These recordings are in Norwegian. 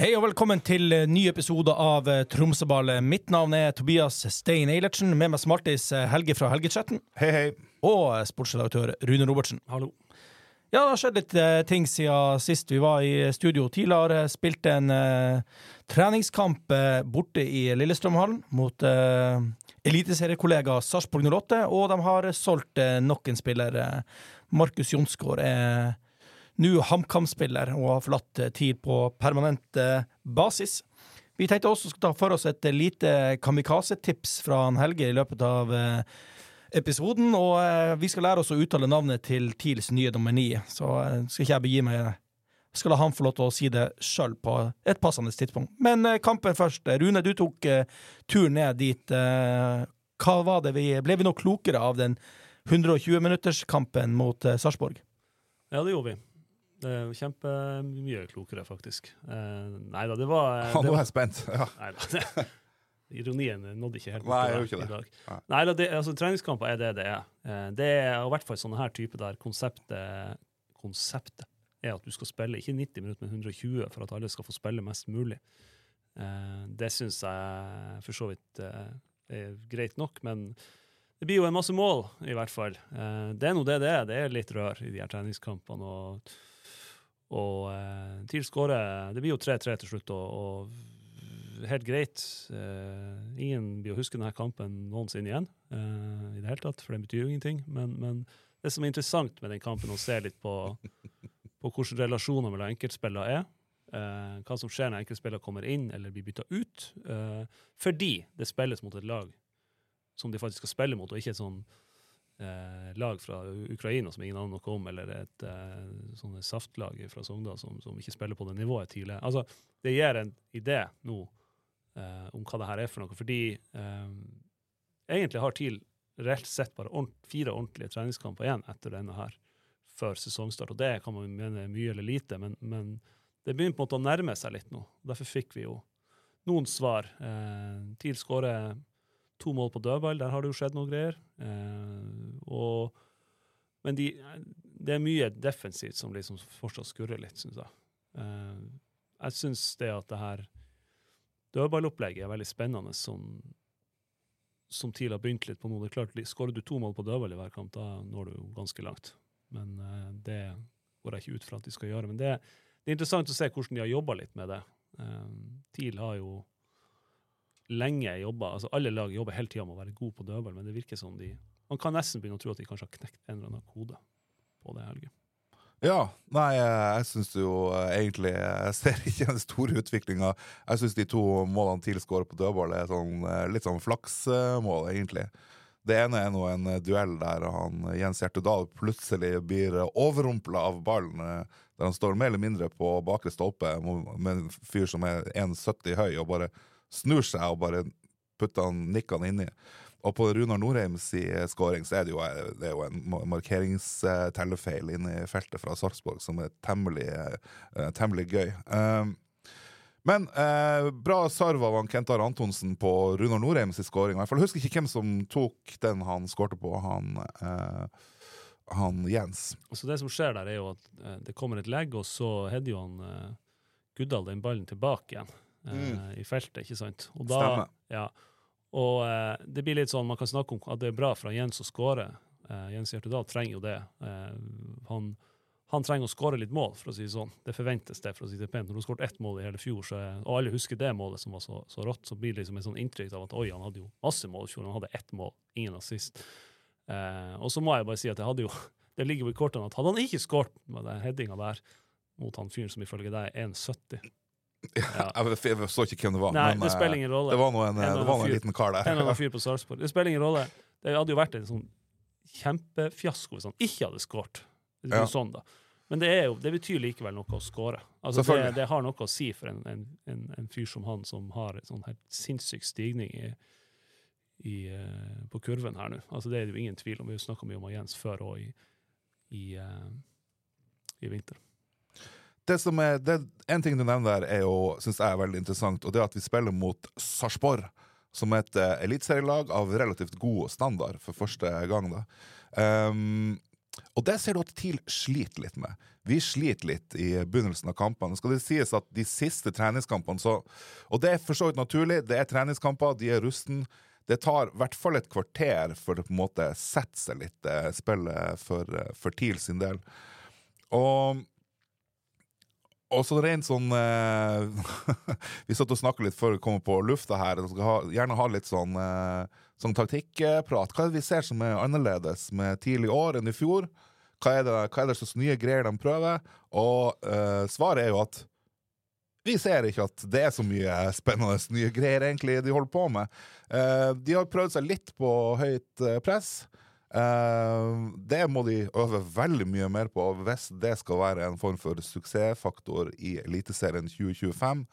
Hei og velkommen til ny episode av Tromsøball. Mitt navn Tobias Stein Eilertsen, med meg smartis Helge fra Helgechatten. Hei, hei. Og sportsredaktør Rune Robertsen. Hallo. Ja, det har skjedd litt ting siden sist vi var i studio. Tidligere spilte en treningskamp borte i Lillestrømhallen mot eliteseriekollega Sarpsborg 08, og de har solgt nok en spiller. Markus Jonsgaard nå HamKam-spiller og har forlatt TIL på permanent basis. Vi tenkte også å ta for oss et lite kamikaze-tips fra Helge i løpet av episoden, og vi skal lære oss å uttale navnet til TILs nye nummer 9, så skal ikke jeg begi meg. Jeg skal la han få lov til å si det selv på et passende tidspunkt. Men kampen først. Rune, du tok turen ned dit. Hva var det ble vi nå klokere av den 120-minutters-kampen mot Sarpsborg? Ja, det gjorde vi. Det var kjempemye klokere, faktisk. Neida, det var... Nå er jeg spent. Ja. Neida, ironien nådde ikke helt Nei, i dag. Neida, treningskamper det er. Det er i hvert fall sånne her type der konseptet er at du skal spille ikke 90 minutter, men 120 for at alle skal få spille mest mulig. Det synes jeg for så vidt er greit nok, men det blir jo en masse mål, i hvert fall. Det er noe det er. Det er litt rør i de her treningskampene, og TIL skårer, det blir jo 3-3 til slutt, og helt greit. Ingen blir å huske denne kampen noensinne igjen, i det hele tatt, for det betyr jo ingenting. Men det som er interessant med den kampen, å se litt på hvordan relasjoner mellom enkeltspillere hva som skjer når enkeltspillere kommer inn eller blir byttet ut, fordi det spilles mot et lag som de faktisk skal spille mot, og ikke et sånn lag fra Ukraina som ingen aner noe om, eller et sånne saftlag fra Sogndal som ikke spiller på det nivået tidlig. Altså, det gir en idé nå om hva det her er for noe, fordi egentlig har TIL reelt sett bare 4 ordentlige treningskamper igjen etter denne her, før sesongstart, og det kan man mene mye eller lite, men det begynner på en måte å nærme seg litt nå. Derfor fikk vi jo noen svar. TIL skårer 2 mål på dødball, der har det jo skjedd noen greier. Men det er mye defensivt som liksom fortsatt skurrer litt, synes jeg. Jeg synes det at det her dødballopplegget er veldig spennende som TIL har begynt litt på noe. Det er klart, skårer du 2 mål på dødball i hver kamp, da når du jo ganske langt. Men det går jeg ikke ut fra at de skal gjøre. Men det er interessant å se hvordan de har jobbet litt med det. TIL har jo lenge jobber, altså alle lag jobber hele tiden med å være god på dødball, men det virker som man kan nesten begynne å tro at de kanskje har knekt en eller annen kode på det, Helge. Ja, nei, jeg synes jo egentlig, jeg ser ikke den store utviklingen. Jeg synes de 2 målene TIL skårer på dødball er litt sånn flaksmål, egentlig. Det ene er nå en duell der Jens Hjertedal plutselig blir overrumplet av ballen, der han står mer eller mindre på bakre stolpe med en fyr som er 1,70 høy, og bare snur seg og bare putter nikkene inni. Og på Runar Norheims skåring så det er jo en markeringstellefeil inne i feltet fra Sarpsborg som er temmelig gøy. Men bra sarv av Kentar Antonsen på Runar Norheims skåring. Jeg husker ikke hvem som tok den han skårte på, han Jens. Så det som skjer der er jo at det kommer et legg, og så header jo Guddal den ballen tilbake igjen. I feltet, ikke sant? Og da, stemmer. Ja. Og det blir litt sånn, man kan snakke om at det er bra fra Jens å skåre. Jens Hjertedal trenger jo det. Han trenger å skåre litt mål, for å si det sånn. Det forventes det, for å si det pent. Når du har skåret 1 mål i hele fjor, og alle husker det målet som var så rått, så blir det liksom en sånn inntrykk av at oi, han hadde jo masse mål i fjor, han hadde 1 mål, ingen assist. Og så må jeg bare si at det ligger jo i kortene at hadde han ikke skåret med den headingen der mot han fyren som ifølge deg er 1,70. Ja. Jeg så ikke hvem det var. Nei, men, det spiller ingen rolle. Det var noen liten kar der. En eller annen fyr på Sarpsborg. Det spiller ingen rolle. Det hadde jo vært en sånn kjempefiasko hvis han ikke hadde skåret. Det er jo sånn da. Men det betyr likevel noe å skåre. Altså det har noe å si for en fyr som han, som har en sånn helt sinnssyk stigning på kurven her nå. Altså det er jo ingen tvil om. Vi snakker mye om Jens før og i vinter. En ting du nevner der synes jeg er veldig interessant, og det er at vi spiller mot Sarpsborg, som er et elitserielag av relativt god standard for første gang da. Og det ser du at TIL sliter litt med. Vi sliter litt i begynnelsen av kampene. Skal det sies at de siste treningskampene, og det for så vidt naturlig, det treningskamper, de rusten. Det tar I hvert fall et kvarter for det på en måte setter seg litt spillet for TIL sin del. Og så rent sånn vi satt og snakket litt før vi kom på lufta her og skal gjerne ha litt sånn taktikkprat. Hva vi ser som annerledes med TIL I år enn I fjor? Hva det slags nye greier de prøver? Og svaret jo at vi ser ikke at det så mye spennende nye greier egentlig de holder på med. De har prøvd seg litt på høyt press. Det må de øve veldig mye mer på hvis det skal være en form for suksessfaktor I Eliteserien 2025.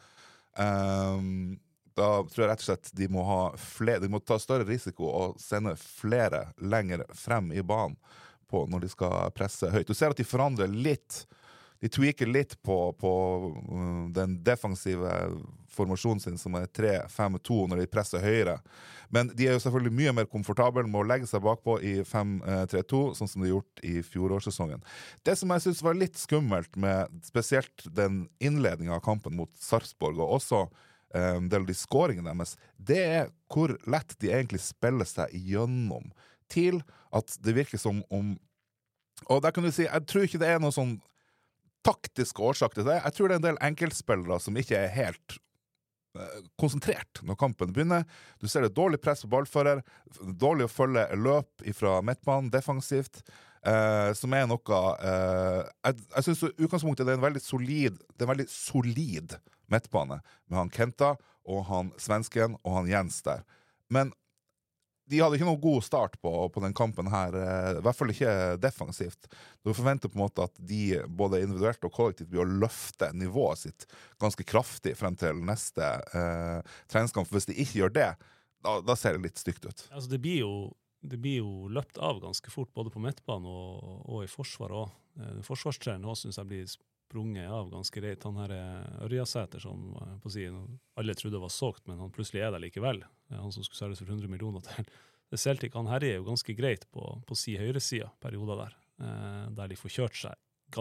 Da tror jeg rett og slett de må ta større risiko og sende flere lenger frem I banen på når de skal presse høyt. Du ser at de forandrer litt, de tweaker litt på den defensive formasjonen sin som 3-5-2 når de presser høyre. Men de jo selvfølgelig mye mer komfortable med å legge seg bakpå I 5-3-2, sånn som de har gjort I fjorårssesongen. Det som jeg synes var litt skummelt med spesielt den innledningen av kampen mot Sarpsborg, og også en del av de skåringene deres, det hvor lett de egentlig spiller seg gjennom til at det virker som om, og der kan du si, jeg tror ikke det noe sånn taktisk årsak til det. Jeg tror det en del enkeltspillere som ikke helt konsentrert når kampen begynner. Du ser det dårlig press på ballfører, dårlig å følge løp fra midtbanen defensivt, som noe jeg synes utgangspunktet det en veldig solid midtbane med han Kenta og han svensken og han Jens der. Men de hadde ikke noen god start på den kampen her, I hvert fall ikke defensivt. Du forventer på en måte at de både individuelt og kollektivt blir å løfte nivået sitt ganske kraftig frem til neste treningskamp. For hvis de ikke gjør det, da ser det litt stygt ut. Altså det blir jo løpt av ganske fort, både på midtbanen og I forsvar også. Forsvarstrenen også synes jeg blir sprunget av ganske reit. Han her Ørjasæter som på siden, alle trodde var solgt, men han plutselig der likevel. Han som skulle selges for 100 millioner til. Det Celtic, han her jo ganske greit på si høyresida perioder der de får kjørt seg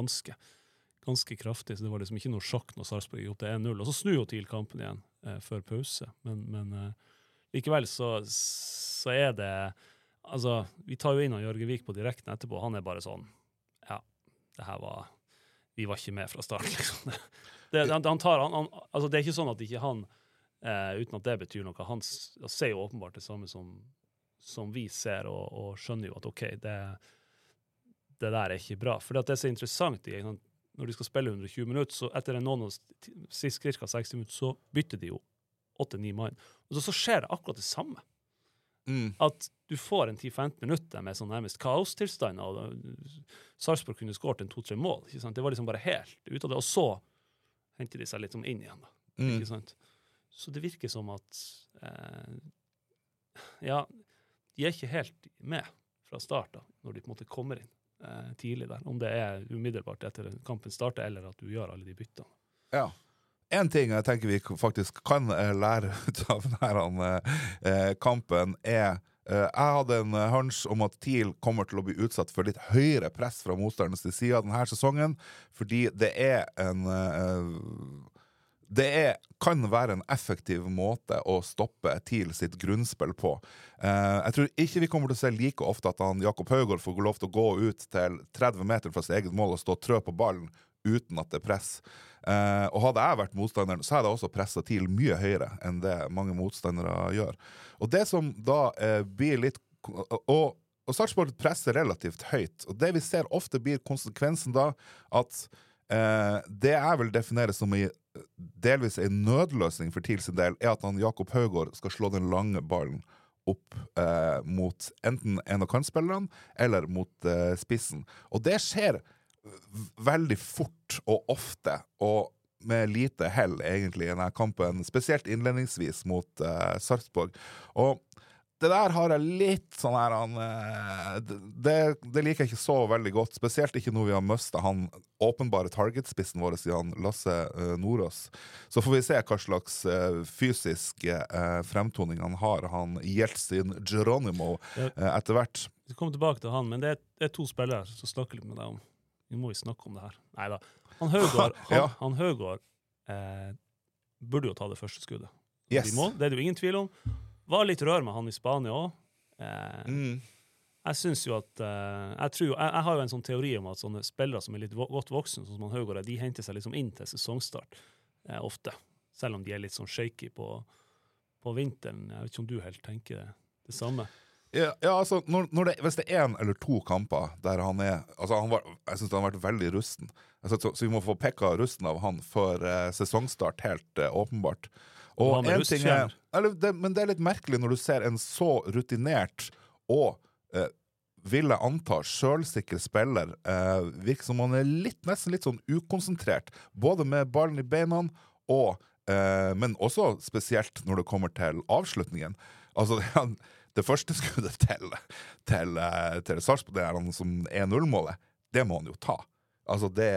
ganske kraftig, så det var liksom ikke noe sjokk når Sarpsborg gikk opp til 1-0, og så snur jo til kampen igjen før pause. Men likevel så det, altså, vi tar jo inn av Jørgen Vik på direkten etterpå, han bare sånn, ja, vi var ikke med fra start, liksom. Altså, det ikke sånn at ikke han, uten at det betyr noe, han ser jo åpenbart det samme som vi ser, og skjønner jo at ok, det der ikke bra. For det så interessant, når de skal spille 120 minutter, så etter sist cirka 60 minutter, så bytter de jo 8-9 mann. Og så skjer det akkurat det samme. At du får en 10-15 minutter med sånn nærmest kaostilstand, og Sarpsborg kunne skåret en 2-3 mål, ikke sant? Det var liksom bare helt ut av det, og så henter de seg litt inn igjen da, ikke sant? Så det virker som at ja, de ikke helt med fra start da, når de på en måte kommer inn tidlig der, om det umiddelbart etter kampen starter, eller at du gjør alle de byttene. Ja. En ting jeg tenker vi faktisk kan lære ut av denne kampen jeg hadde en hunch om at TIL kommer til å bli utsatt for litt høyere press fra motstandernes side denne sesongen, fordi det kan være en effektiv måte å stoppe TIL sitt grunnspill på. Jeg tror ikke vi kommer til å se like ofte at Jakob Højgaard får lov til å gå ut til 30 meter fra sitt eget mål og stå og trø på ballen uten at det press. Og hadde jeg vært motstanderen, så hadde jeg også presset TIL mye høyere enn det mange motstandere gjør. Og det som da blir litt... Og Sarpsborg presser relativt høyt, og det vi ser ofte blir konsekvensen da, at det jeg vil definere som delvis en nødløsning for TIL sin del, at Jakob Højgaard skal slå den lange ballen opp mot enten en av kantspillerne, eller mot spissen. Og det skjer veldig fort og ofte, og med lite hell egentlig i denne kampen, spesielt innledningsvis mot Sarpsborg. Og det der har jeg litt sånn her, det liker jeg ikke så veldig godt, spesielt ikke når vi har mistet han åpenbare targetspissen vår, sier Lasse Nordås. Så får vi se hva slags fysisk fremtoning han har, han Jeltsin Geronimo etter hvert. Vi skal komme tilbake til han, men det er to spillere som snakker litt med deg om. Nå må vi snakke om det her. Neida. Han Høgård, han Høgård burde jo ta det første skuddet. Yes. Det er det jo ingen tvil om. Var litt rør med han i Spania også. Jeg synes jo at jeg har jo en sånn teori om at sånne spillere som er litt godt voksen, sånn som han Høgård, de henter seg liksom inn til sesongstart ofte, selv om de er litt sånn shaky på vinteren. Jeg vet ikke om du helt tenker det samme. Ja, altså, hvis det er 1 eller 2 kamper der han er, altså jeg synes han har vært veldig rusten, så vi må få pekka rusten av han for sesongstart helt åpenbart. Og en ting men det er litt merkelig når du ser en så rutinert og vil jeg anta selvsikker spiller virker som han er nesten litt sånn ukonsentrert, både med ballen i beina og men også spesielt når det kommer til avslutningen. Altså det første skuddet til Sarpsborg, det han som 1-0-målet, det må han jo ta. Altså det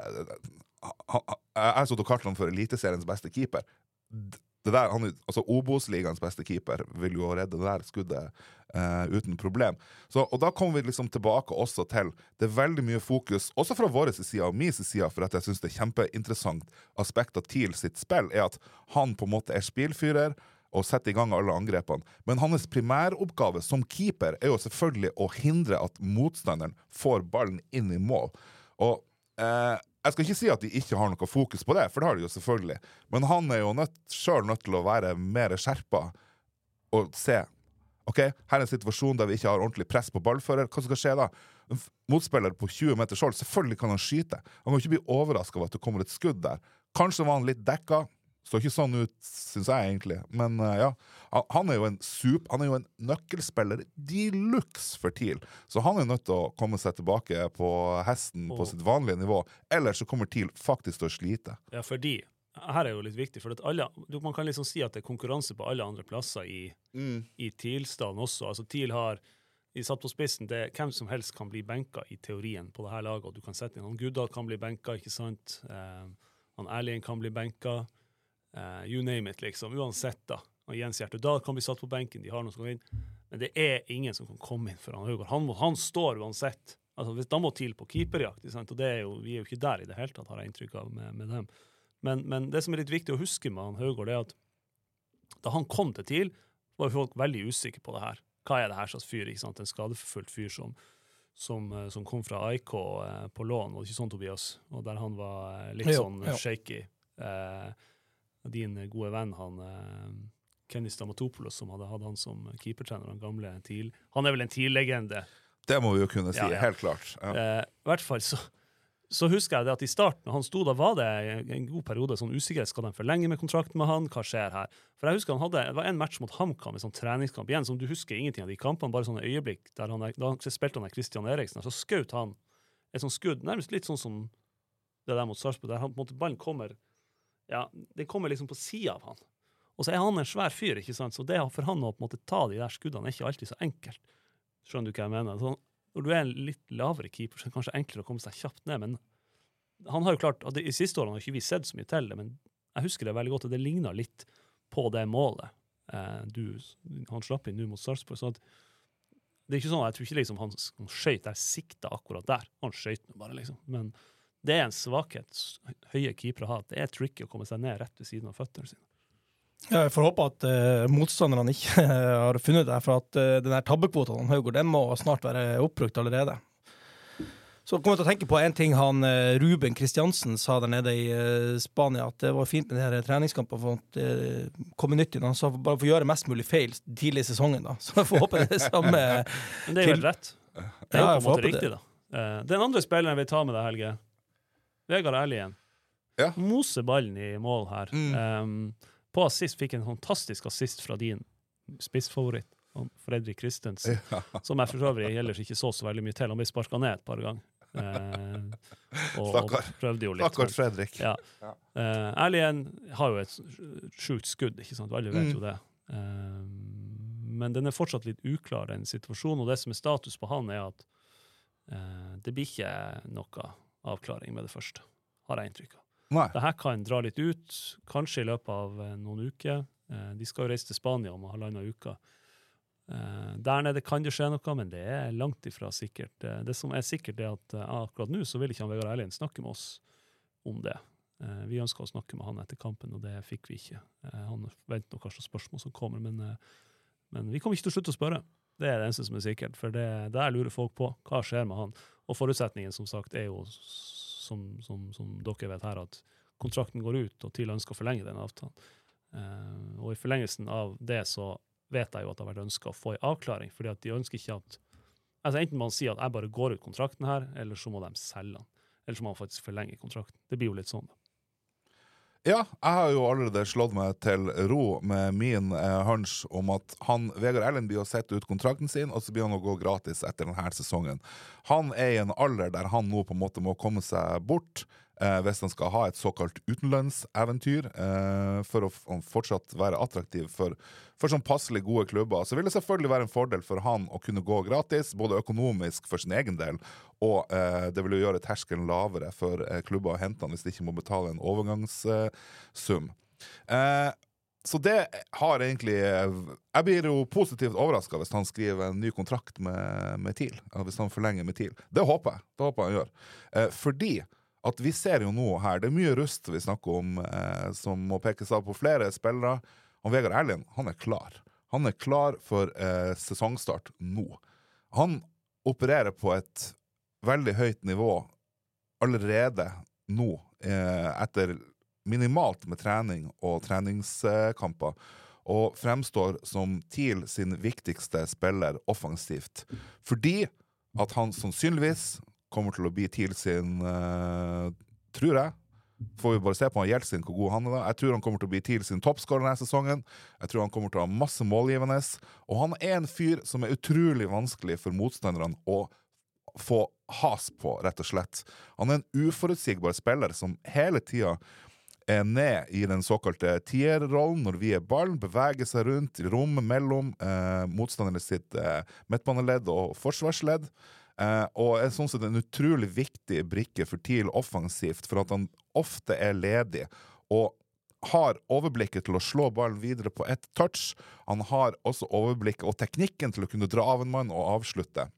jeg så til Kartland for eliteseriens beste keeper. Det der, altså Obos-ligaens beste keeper vil jo redde det der skuddet uten problem. Og da kommer vi liksom tilbake også til det er veldig mye fokus, også fra vår side og min side, for at jeg synes det er kjempeinteressant aspekt av TIL sitt spill, er at han på en måte er spilfyrer og setter i gang alle angrepene. Men hans primæroppgave som keeper er jo selvfølgelig å hindre at motstanderen får ballen inn i mål. Og jeg skal ikke si at de ikke har noe fokus på det, for det har de jo selvfølgelig. Men han er jo selv nødt til å være mer skjerpet og se, ok, her er en situasjon der vi ikke har ordentlig press på ballfører. Hva skal skje da? En motspiller på 20 meters hold, selvfølgelig kan han skyte. Han kan ikke bli overrasket av at det kommer et skudd der. Kanskje var han litt dekket. Så ikke sånn ut, synes jeg egentlig. Men ja, han er jo en nøkkelspiller deluxe for TIL. Så han er nødt til å komme seg tilbake på hesten på sitt vanlige nivå. Ellers så kommer TIL faktisk til å slite. Ja, fordi her er jo litt viktig, for at man kan liksom si at det er konkurranse på alle andre plasser i TIL-staden også. Altså TIL har satt på spissen, hvem som helst kan bli benka i teorien på det her laget, og du kan sette inn, han Guddal kan bli benka, ikke sant? Han Erlien kan bli benka. You name it, liksom, uansett da. Og Jens Hjertedal kan bli satt på benken, de har noen som kan inn. Men det er ingen som kan komme inn for han Høgård. Han står uansett. Altså, da må TIL på keeperjakt, og vi er jo ikke der i det hele tatt, har jeg inntrykk av med dem. Men det som er litt viktig å huske med han Høgård, er at da han kom til TIL, var folk veldig usikre på det her. Hva er det her slags fyr, ikke sant? En skadeforfulgt fyr som kom fra AIK på lån, og ikke sånn, Tobias, og der han var litt sånn shaky. Din gode venn, han Kenny Stamatopoulos, som hadde han som keepertrener, han gamle TIL. Han er vel en TIL-legende. Det må vi jo kunne si, helt klart. I hvert fall så husker jeg det at i starten, han stod, da var det en god periode, sånn usikkerhet, skal de forlenge med kontrakten med han? Hva skjer her? For jeg husker det var en match mot HamKam, en sånn treningskamp, igjen, som du husker ingenting av de kampene, bare sånne øyeblikk, da spilte han Christian Eriksen, så skjøt han et sånt skudd, nærmest litt sånn som det der mot Sarpsborg, der han på en måte ballen kommer, det kommer liksom på siden av han. Og så er han en svær fyr, ikke sant? Så det for han å på en måte ta de der skuddene er ikke alltid så enkelt. Skjønner du hva jeg mener? Så når du er en litt lavere keeper, så er det kanskje enklere å komme seg kjapt ned, men han har jo klart, i siste årene har ikke vi sett så mye til det, men jeg husker det veldig godt, og det ligner litt på det målet. Han slapp inn nå mot Sarpsborg, så at det er ikke sånn, jeg tror ikke liksom han skjøt der, sikta akkurat der. Han skjøt bare liksom, men det er en svakhet høye keepere har. Det er tricky å komme seg ned rett ved siden av føttene sine. Ja, jeg får håpe at motstanderne ikke har funnet det, for at den her tabbekvoten av Høgård, den må snart være oppbrukt allerede. Så kommer jeg til å tenke på en ting han Ruben Kristiansen sa der nede i Spania, at det var fint med de her treningskampene for å komme nytt inn. Han sa bare for å gjøre mest mulig feil tidlig i sesongen da. Så jeg får håpe det samme. Men det er jo helt rett. Det er jo på en måte riktig da. Den andre spilleren jeg vil ta med deg, Helge, Vegard Erlien. Ja. Mose ballen i mål her. På assist fikk en fantastisk assist fra din spissfavoritt, Fredrik Christensen, som jeg for øvrig ellers ikke så veldig mye til. Han ble sparket ned et par ganger. Og prøvde jo litt. Stakkars Fredrik. Ja. Erlien har jo et sjukt skudd, ikke sant? Alle vet jo det. Men den er fortsatt litt uklar, den situasjonen, og det som er status på han er at det blir ikke noe avklaring med det første, har jeg inntrykk av. Dette kan dra litt ut, kanskje i løpet av noen uker. De skal jo reise til Spania om halvannen uke. Der nede kan det skje noe, men det langt ifra sikkert. Det som sikkert at akkurat nå så vil ikke han Vegard Erlien snakke med oss om det. Vi ønsker å snakke med han etter kampen, og det fikk vi ikke. Han venter nok kanskje spørsmål som kommer, men vi kommer ikke til å slutte å spørre. Det det eneste som sikkert, for der lurer folk på hva skjer med han. Og forutsetningen, som sagt, jo, som dere vet her, at kontrakten går ut, og TIL ønsker å forlenge den avtalen. Og i forlengelsen av det så vet jeg jo at det har vært ønsket å få en avklaring, fordi at de ønsker ikke at enten man sier at jeg bare går ut kontrakten her, eller så må de selge den. Eller så må man faktisk forlenge kontrakten. Det blir jo litt sånn da. Ja, jeg har jo allerede slått meg til ro med min hunch om at Vegard Erlien blir å sette ut kontrakten sin, og så blir han å gå gratis etter denne sesongen. Han i en alder der han nå på en måte må komme seg bort, hvis han skal ha et såkalt utenlandseventyr, for å fortsatt være attraktiv for sånn passelig gode klubber. Så vil det selvfølgelig være en fordel for han å kunne gå gratis, både økonomisk for sin egen del, og det vil jo gjøre terskelen lavere for klubber å hente han hvis de ikke må betale en overgangssum. Så det har egentlig... Jeg blir jo positivt overrasket hvis han skriver en ny kontrakt med TIL, hvis han forlenger med TIL. Det håper jeg han gjør. Fordi at vi ser jo nå her, det mye rust vi snakker om, som må pekes av på flere spillere. Og Vegard Erlien, han klar. Han klar for sesongstart nå. Han opererer på et veldig høyt nivå allerede nå, etter minimalt med trening og treningskamper, og fremstår som TIL sin viktigste spiller offensivt. Fordi at han sannsynligvis kommer til å bli TIL sin, tror jeg. Får vi bare se på han Jeltsin, hvor god han da. Jeg tror han kommer til å bli TIL sin toppskårer denne sesongen. Jeg tror han kommer til å ha masse målgivende. Og han en fyr som utrolig vanskelig for motstanderne å få has på, rett og slett. Han en uforutsigbar spiller som hele tiden ned i den såkalte tierrollen når vi ballen, beveger seg rundt i rommet mellom motstanderne sitt midtbaneledd og forsvarsledd. Og sånn sett en utrolig viktig brikke for TIL offensivt, for at han ofte ledig og har overblikket til å slå ballen videre på ett touch. Han har også overblikket og teknikken til å kunne dra av en mann og avslutte.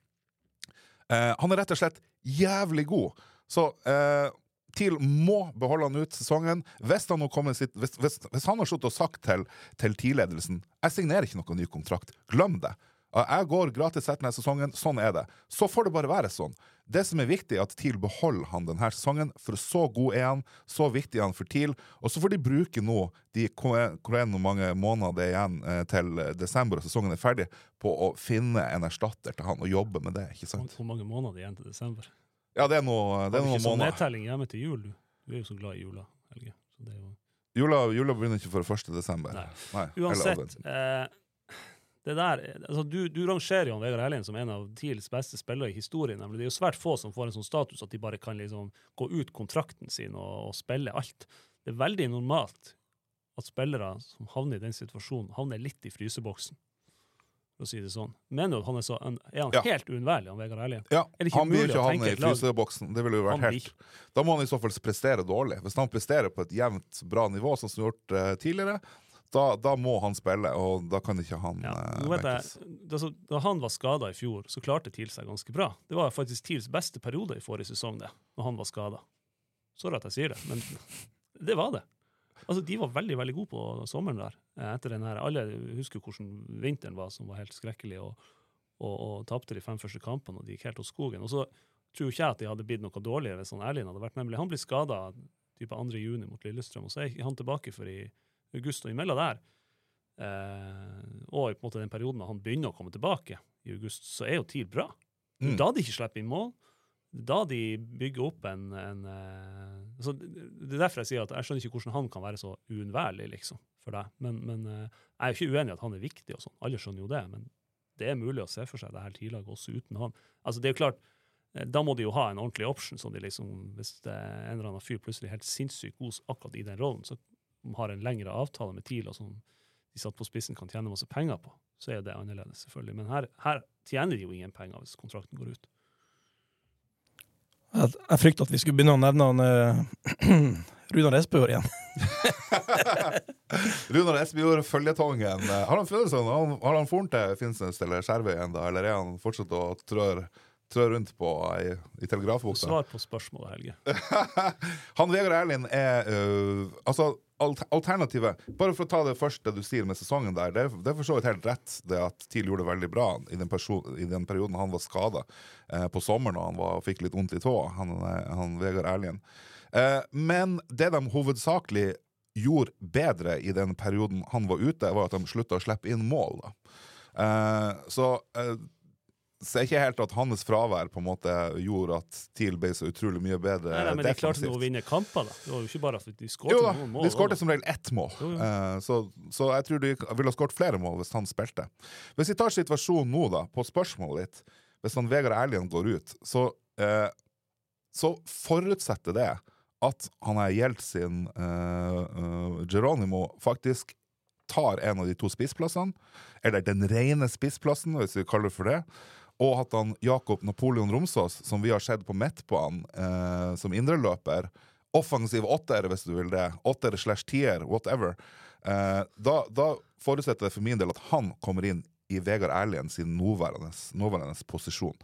Han rett og slett jævlig god. Så TIL må beholde han ut sesongen. Hvis han har slått og sagt til TIL-ledelsen, jeg signerer ikke noen ny kontrakt, glem det. Jeg går gratis etter denne sesongen, sånn det. Så får det bare være sånn. Det som viktig at TIL beholder han denne sesongen, for så god han, så viktig han for TIL, og så får de bruke nå hvor mange måneder det igjen til desember, og sesongen ferdig, på å finne en erstatter til han, og jobbe med det, ikke sant? Hvor mange måneder igjen til desember? Ja, det noen måneder. Ikke sånn nedtelling hjemme til jul, du jo så glad i jula, Helge. Så det jo... Jula begynner ikke for 1. desember. Nei. Uansett, det der, altså du rangerer jo Vegard Erlien som en av TILs beste spillere i historien, nemlig det jo svært få som får en sånn status at de bare kan liksom gå ut kontrakten sin og spille alt. Det veldig normalt at spillere som havner i den situasjonen havner litt i fryseboksen, for å si det sånn. Men han han helt uunnværlig, han Vegard Erlien? Ja, han blir ikke havnet i fryseboksen. Det ville jo vært helt... Da må han i så fall prestere dårlig. Hvis han presterer på et jevnt bra nivå, som han har gjort tidligere, da må han spille, og da kan ikke han vekkes. Da han var skadet i fjor, så klarte TIL seg ganske bra. Det var faktisk TILs beste periode i forrige sesong, det, når han var skadet. Sorry at jeg sier det, men det var det. Altså, de var veldig, veldig gode på sommeren der. Etter den her, alle husker hvordan vinteren var, som var helt skrekkelig, og tapte de 5 første kampene, og de gikk helt hos skogen. Og så tror ikke jeg at de hadde blitt noe dårligere hvis Erlien hadde vært, nemlig han ble skadet type 2. juni mot Lillestrøm, og så han tilbake for i august og imellom der, og i på en måte den perioden han begynner å komme tilbake i august, så jo TIL bra. Da de ikke slipper inn mål, da de bygger opp så det derfor jeg sier at jeg skjønner ikke hvordan han kan være så uunnværlig liksom, for deg, men jeg jo ikke uenig at han viktig og sånn, alle skjønner jo det, men det mulig å se for seg det her TIL-laget også uten han. Altså det jo klart, da må de jo ha en ordentlig option, så de liksom, hvis det en eller annen fyr plutselig helt sinnssykt god akkurat i den rollen, så har en lengre avtale med TIL, og som de satt på spissen kan tjene masse penger på, så det annerledes selvfølgelig. Men her tjener de jo ingen penger hvis kontrakten går ut. Jeg frykter at vi skulle begynne å nevne han Runar Espejord igjen. Runar Espejord, føljetongen. Har han funnet sånn? Har han foren til Finnsnes eller Skjervøy enda, eller han fortsatt å trør rundt på i telegrafbukta? Svar på spørsmålet, Helge. Han Vegard Erlien altså alternativet, bare for å ta det første du sier med sesongen der, det er for så vidt helt rett det at TIL gjorde det veldig bra i den perioden han var skadet på sommeren og han fikk litt vondt i tå, han Vegard Erlien. Men det de hovedsakelig gjorde bedre i den perioden han var ute, var at de sluttet å slippe inn mål da. Så er ikke helt at hans fravær på en måte gjorde at TIL ble så utrolig mye bedre defensivt. Men de klarte nå å vinne kamper da. Det var jo ikke bare at de skåret noen mål. De skåret som regel 1 mål. Så jeg tror de ville ha skåret flere mål hvis han spilte. Hvis vi tar situasjonen nå da, på spørsmålet litt, hvis han Vegard Erlien går ut, så forutsetter det at han Jeltsin Geronimo faktisk tar en av de 2 spissplassene, eller den rene spissplassen, hvis vi kaller det for det, og at han Jakob Napoleon Romsås, som vi har sett på midtbanen som indreløper, offensiv 8-er hvis du vil det, 8-er/10-er, whatever, da forutsetter det for min del at han kommer inn i Vegard Erlien sin nåværende posisjon.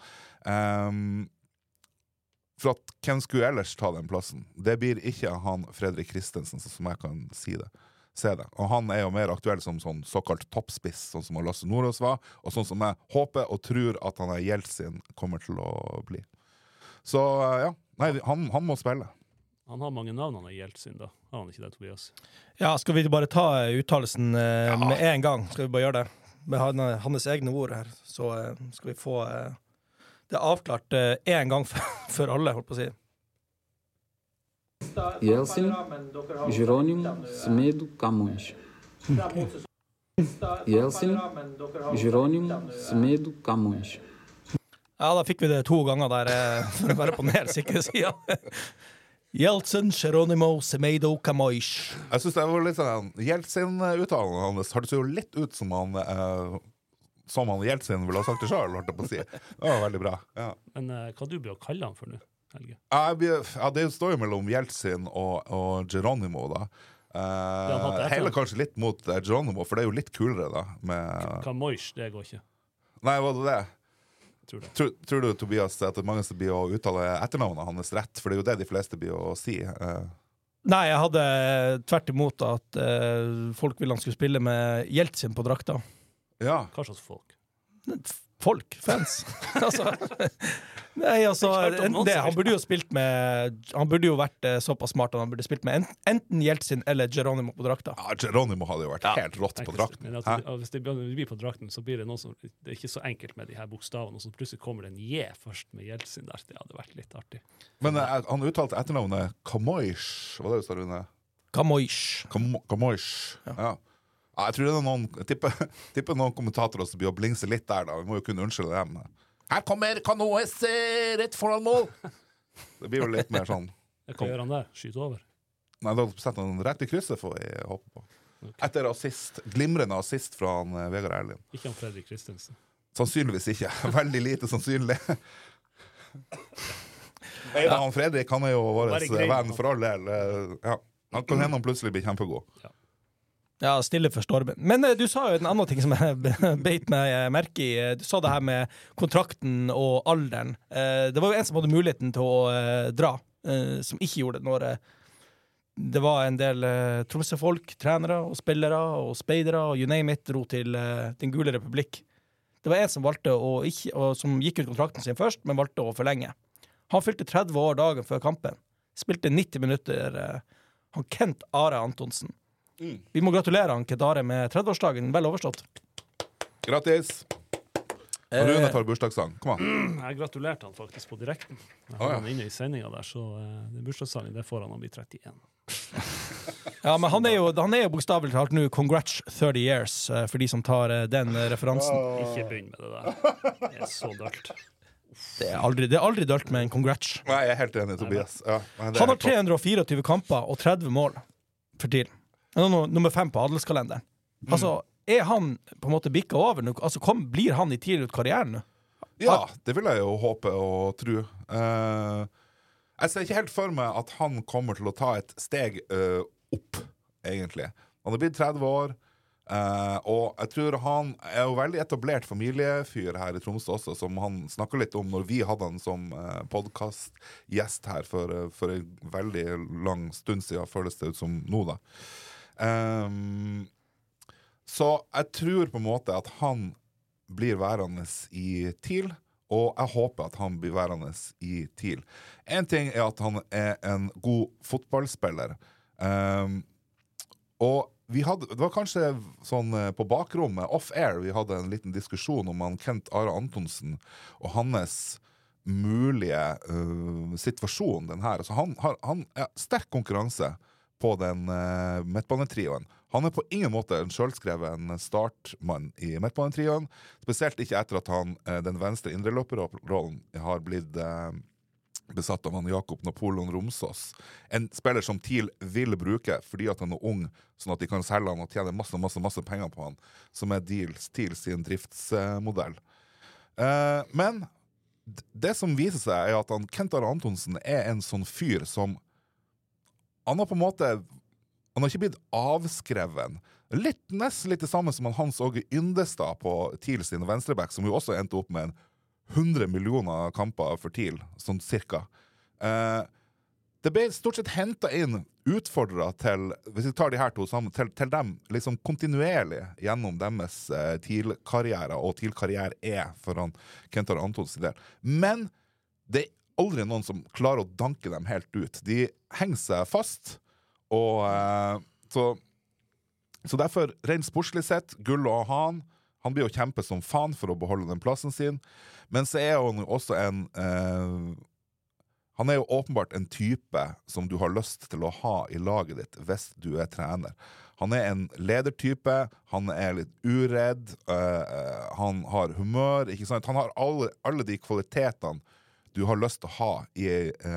For at hvem skulle ellers ta den plassen? Det blir ikke han Fredrik Christensen, som jeg kan se det. Og han jo mer aktuell som sånn såkalt toppspiss, sånn som Lasse Nordås var, og sånn som jeg håper og tror at han Jeltsin kommer til å bli. Så ja, nei, han må spille. Han har mange navn, han Jeltsin da. Har han ikke det, Tobias? Ja, skal vi bare ta uttalelsen med en gang? Skal vi bare gjøre det? Med hans egne ord her, så skal vi få det avklart en gang for alle, holdt på å si. Jeltsin, Jerônimo, Semedo, Camões. Jeltsin, Jerônimo, Semedo, Camões. Ja, da fikk vi det 2 ganger der, for å være på nær sikkerhetssiden. Jeltsin, Geronimo, Semedo, Camões. Jeg synes det var litt sånn, Jeltsin-uttalen hans hørtes jo litt ut som han Jeltsin ville ha sagt det selv, holdt jeg på å si. Det var veldig bra, ja. Men hva du blir å kalle han for nå, Helge? Ja, det står jo mellom Jeltsin og Geronimo da. Hele kanskje litt mot Geronimo, for det er jo litt kulere da. Camões, det går ikke. Nei, var det det? Tror du, Tobias, at mange som blir å uttale etternavnet hans rett? For det er jo det de fleste blir å si. Nei, jeg hadde tvert imot at folk ville han skulle spille med Jeltsin på drakta. Ja. Hva slags folk? Folk, fans. Nei, altså, han burde jo spilt med, han burde jo vært såpass smart at han burde spilt med enten Jeltsin eller Geronimo på drakta. Ja, Geronimo hadde jo vært helt rått på drakten. Men hvis det blir på drakten, så blir det noe som, det er ikke så enkelt med de her bokstavene, og så plutselig kommer det en J først med Jeltsin der, det hadde vært litt artig. Men han uttalte etternavnet Camões, hva det du sa, Rune? Camões. Ja. Ja, jeg tror det er noen, tipper noen kommentatorer som blir å blingse litt der da. Vi må jo kunne unnskylde dem. Her kommer Camões rett foran mål! Det blir jo litt mer sånn. Hva gjør han der? Skyter over? Nei, da setter han rett i krysset for å hoppe på. Okay. Etter glimrende assist fra han Vegard Erlien. Ikke han Fredrik Christensen? Sannsynligvis ikke. Veldig lite sannsynlig. Han Fredrik, han er jo vår venn for all del. Ja. Han kan hende han plutselig blir kjempegod. Ja. Ja, stille for stormen. Men du sa jo en annen ting som jeg beit meg merke i. Du sa det her med kontrakten og alderen. Det var jo en som hadde muligheten til å dra, som ikke gjorde det når det var en del Tromsø-folk, trenere og spillere og speidere og you name it, dro til den gule republikk. Det var en som valgte som gikk ut kontrakten sin først, men valgte å forlenge. Han fylte 30 år dagen før kampen. Spilte 90 minutter. Han Kent Are Antonsen. Vi må gratulere han Kent Are med 30-årsdagen, vel overstått. Grattis. Rune tar bursdagssang, kom an. Jeg gratulerte han faktisk på direkten. Jeg har han inne i sendingen der, så den bursdagssangen, det får han å bli 31. Ja, men han er jo bokstavelig talt nå congrats 30 years, for de som tar den referansen. Ikke begynn med det der. Det er så dølt. Det er aldri dølt med en congrats. Nei, jeg er helt enig, Tobias. Ja, han har 324 kamper og 30 mål for TIL. Nummer 5 på adelskalenderen. Altså, er han på en måte bikket over nå? Altså, blir han i TIL ut karrieren nå? Ja, det vil jeg jo håpe og tro. Jeg ser ikke helt for meg at han kommer til å ta et steg opp, egentlig. Han blitt 30 år, og jeg tror han jo veldig etablert familiefyr her i Tromsø også, som han snakket litt om når vi hadde han som podcastgjest her for en veldig lang stund siden, føles det ut som nå da. Så jeg tror på en måte at han blir værende i TIL, og jeg håper at han blir værende i TIL. En ting at han en god fotballspiller, og det var kanskje sånn på bakrommet, off-air, vi hadde en liten diskusjon om han Kent Are Antonsen og hans mulige situasjon den her. Altså han sterk konkurranse på den midtbanetrioen. Han på ingen måte en selvskreven startmann i midtbanetrioen, spesielt ikke etter at han, den venstre indreløperrollen, har blitt besatt av han Jakob Napoleon Romsås. En spiller som TIL vil bruke fordi at han ung, sånn at de kan selge han og tjene masse penger på han, som TIL sin driftsmodell. Men det som viser seg at han Kent Are Antonsen en sånn fyr som han har på en måte han har ikke blitt avskreven. Nesten litt det samme som Hans Åge Yndestad på TIL sin venstreback, som jo også endte opp med 100 millioner kamper for TIL, sånn cirka. Det ble stort sett hentet inn utfordrere til, hvis vi tar de her to sammen, til dem liksom kontinuerlig gjennom deres TIL-karriere, og TIL-karriere for han Kent Are Antonsen del. Men det aldri noen som klarer å danke dem helt ut. De henger seg fast, og så derfor, rent sportslig sett, gull og han blir jo kjempe som fan for å beholde den plassen sin, men så han jo også han jo åpenbart en type som du har lyst til å ha i laget ditt hvis du trener. Han en ledertype, han litt uredd, han har humør, ikke sant? Han har alle de kvalitetene du har lyst til å ha i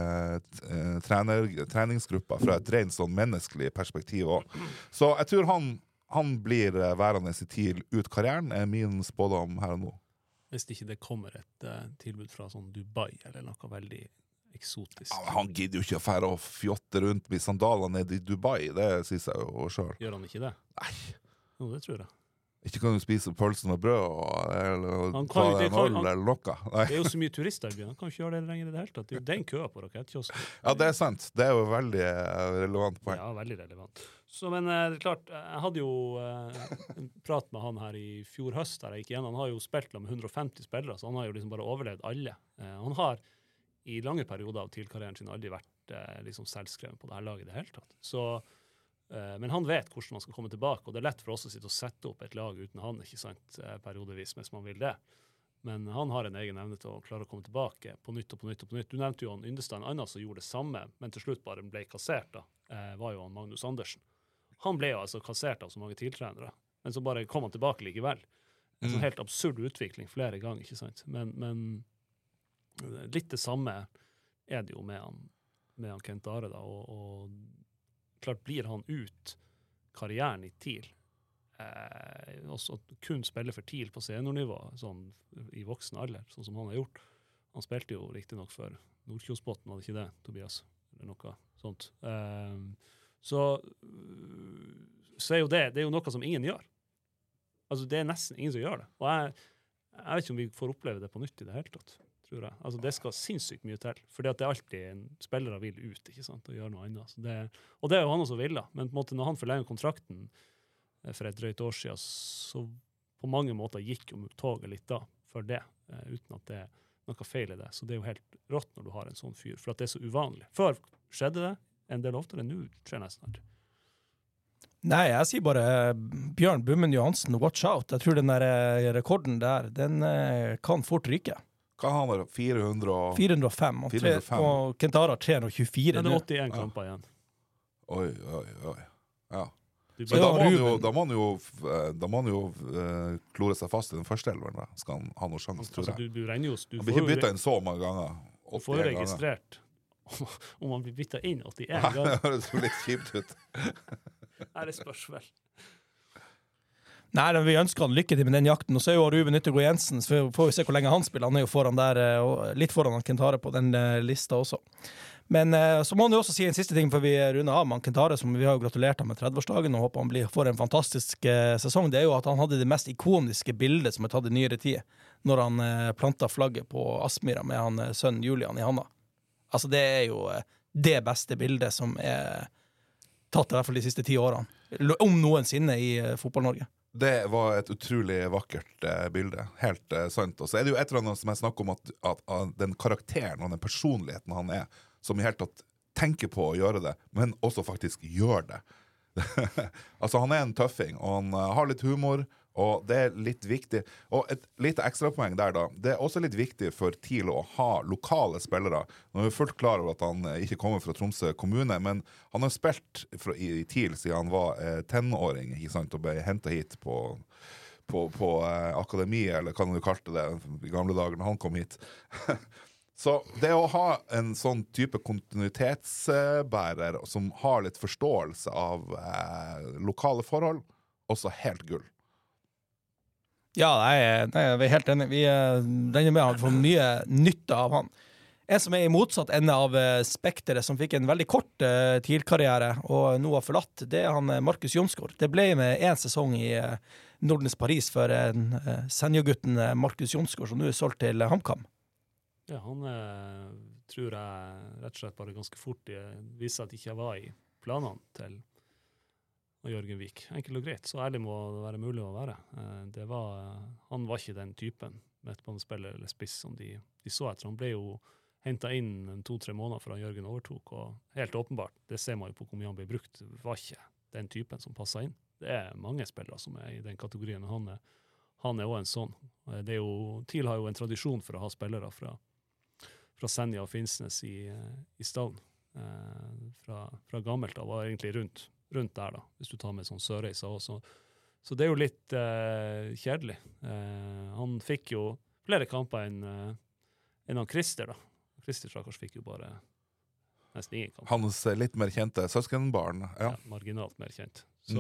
treningsgruppa fra et rent sånn menneskelig perspektiv også. Så jeg tror han blir værende i TIL ut karrieren, min spådom her og nå. Hvis ikke det kommer et tilbud fra sånn Dubai, eller noe veldig eksotisk. Ja, han gidder jo ikke å fære og fjotte rundt med sandaler nede i Dubai, det synes jeg jo selv. Gjør han ikke det? Nei. Jo, det tror jeg. Ikke kan du spise pølsen med brød og ta en øl eller noe. Nei. Det jo så mye turister i byen, han kan ikke gjøre det lenger i det hele tatt. Det jo den køa på rakettkiosken. Ja, det sant. Det jo veldig relevant poeng. Ja, veldig relevant. Så, men det klart, jeg hadde jo en prat med han her i fjor høst, der jeg gikk igjen. Han har jo spilt med 150 spillere, så han har jo liksom bare overlevd alle. Han har i lange perioder av TIL-karrieren sin aldri vært liksom selvskreven på det her laget i det hele tatt. Så men han vet hvordan han skal komme tilbake, og det lett for oss å sitte og sette opp et lag uten han, ikke sant, periodevis, hvis man vil det. Men han har en egen evne til å klare å komme tilbake på nytt og på nytt og på nytt. Du nevnte jo han Yndestad, en annen som gjorde det samme, men til slutt bare ble kassert da, var jo han Magnus Andersen. Han ble jo altså kassert av så mange TIL-trenere, men så bare kom han tilbake likevel. En sånn helt absurd utvikling flere ganger, ikke sant? Men litt det samme det jo med han Kent Are da, og klart blir han ut karrieren i TIL, også kun spille for TIL på seniornivå, sånn i voksen alder, sånn som han har gjort. Han spilte jo riktig nok for Nordkjosbotn, var det ikke det, Tobias? Eller noe sånt. Så jo det jo noe som ingen gjør. Altså, det nesten ingen som gjør det. Og jeg vet ikke om vi får oppleve det på nytt i det hele tatt, tror jeg. Altså, det skal sinnssykt mye til, fordi at det alltid spillere vil ut, ikke sant, og gjøre noe annet. Så og det jo han også vil da, men på en måte når han forlenger kontrakten for et drøyt år siden, så på mange måter gikk jo toget litt da, for det, uten at det noe feil i det. Så det jo helt rått når du har en sånn fyr, for at det så uvanlig. Før skjedde det en del oftere, nå skjer nesten aldri. Nei, jeg sier bare Bjørn Bummen Johansen, watch out. Jeg tror den der rekorden der, den kan fort ryke. Hva har han? 405. Og Kent Are har 324. Det 81 kamper igjen. Oi. Ja. Men da må han jo klore seg fast i den første elveren, da. Skal han ha noe sjanse, tror jeg. Du regner jo... Han blir ikke byttet inn så mange ganger. Du får jo registrert om han blir byttet inn 81 ganger. Det høres jo litt kjipt ut. Nei, det spørs vel. Nei, vi ønsker han lykke til med den jakten, og så jo Ruben Yttergård Jensen, så får vi se hvor lenge han spiller. Han jo foran der, og litt foran han Kent Are på den lista også. Men så må han jo også si en siste ting før vi runder av. Kentare, som vi har jo gratulert ham med 30-årsdagen og håper han får en fantastisk sesong, det er jo at han hadde det mest ikoniske bildet som er tatt i nyere tid, når han plantet flagget på Aspmyra med han sønnen Julian i handa. Altså det er jo det beste bildet som er tatt i hvert fall de siste 10 årene. Om noensinne i fotball-Norge. Det var et utrolig vakkert bilde, helt sant. Og så det jo et eller annet som jeg snakker om at den karakteren og den personligheten han som i helt tatt tenker på å gjøre det, men også faktisk gjør det. Altså han en tøffing, og han har litt humor, og det litt viktig. Og et lite ekstrapoeng der da, det også litt viktig for TIL å ha lokale spillere. Nå er vi fullt klar over at han ikke kommer fra Tromsø kommune, men han har spilt i TIL siden han var tenåring, ikke sant, og ble hentet hit på akademi, eller hva du kalte det i gamle dager når han kom hit. Så det å ha en sånn type kontinuitetsbærer som har litt forståelse av lokale forhold, også helt gull. Ja, vi er helt enige. Vi regner med å få mye nytte av han. En som i motsatt ende av spekteret, som fikk en veldig kort TIL-karriere, og nå har forlatt, det han Markus Jonsgaard. Det ble med en sesong i Nordens Paris for Senja-gutten Markus Jonsgaard, som nå solgt til HamKam. Ja, han tror jeg rett og slett bare ganske fort viser at ikke var i planene til Jørgen Vik. Enkelt og greit, så ærlig må det være mulig å være. Han var ikke den typen midtbanespiller eller spiss som de så etter. Han ble jo hentet inn 2-3 måneder fra Jørgen overtok, og helt åpenbart, det ser man jo på hvor mye han ble brukt, var ikke den typen som passet inn. Det mange spillere som i den kategorien, men han også en sånn. TIL har jo en tradisjon for å ha spillere fra Senja og Finnsnes i stallen. Fra gammelt av var egentlig rundt der da, hvis du tar med sånn Sørreisa også. Så det jo litt kjedelig. Han fikk jo flere kamper enn han Christer da. Christer Strakkars fikk jo bare nesten ingen kamp. Hans litt mer kjente søskenbarn. Ja, marginalt mer kjent. Så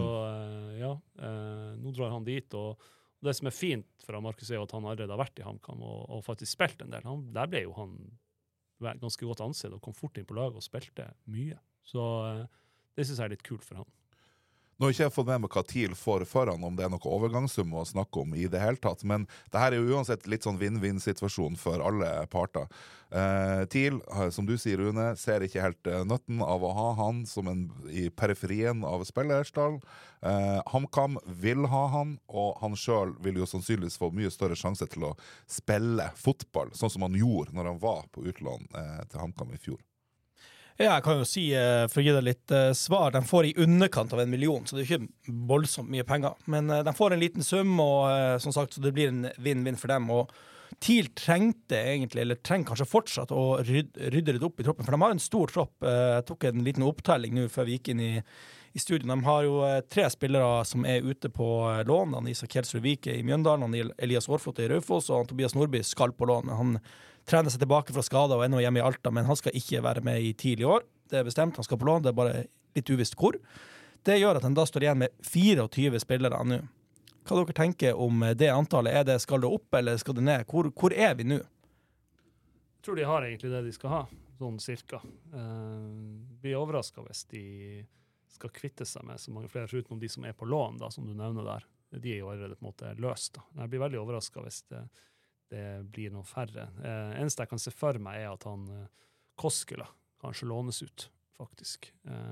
nå drar han dit, og det som fint for Markus at han allerede har vært i HamKam og faktisk spilt en del. Der ble jo han ganske godt ansett og kom fort inn på laget og spilte mye. Så det synes jeg litt kult for han. Nå har ikke jeg fått med meg hva TIL får for han, om det noe overgangssum å snakke om i det hele tatt, men det her jo uansett litt sånn vinn-vinn-situasjon for alle parter. TIL, som du sier Rune, ser ikke helt nøtten av å ha han som i periferien av spillerstall. HamKam vil ha han, og han selv vil jo sannsynligvis få mye større sjanse til å spille fotball, sånn som han gjorde når han var på utlån til HamKam i fjor. Ja, jeg kan jo si, for å gi deg litt svar, de får i underkant av 1 million, så det ikke voldsomt mye penger. Men de får en liten sum, og som sagt, så det blir en vinn-vinn for dem. Og TIL trengte egentlig, eller trenger kanskje fortsatt, å rydde litt opp i troppen, for de har en stor tropp. Jeg tok en liten opptelling nå før vi gikk inn i studion. De har jo 3 spillere som ute på lån. Han Isak Kjelsrud Vike i Mjøndalen, han Elias Aarflot i Raufoss, og han Tobias Nordby skal på lån. Han trener seg tilbake fra skada og ennå hjemme i Alta, men han skal ikke være med i TIL i år. Det bestemt, han skal på lån, det bare litt uvisst hvor. Det gjør at han da står igjen med 24 spillere nå. Hva dere tenker om det antallet? Skal det opp, eller skal det ned? Hvor vi nå? Jeg tror de har egentlig det de skal ha, sånn cirka. Blir overrasket hvis de skal kvitte seg med så mange flere, utenom de som på lån, da, som du nevner der. De jo allerede på en måte løst. Da. Jeg blir veldig overrasket hvis det blir noe færre. Eneste jeg kan se for meg at han Koskela kanskje lånes ut, faktisk.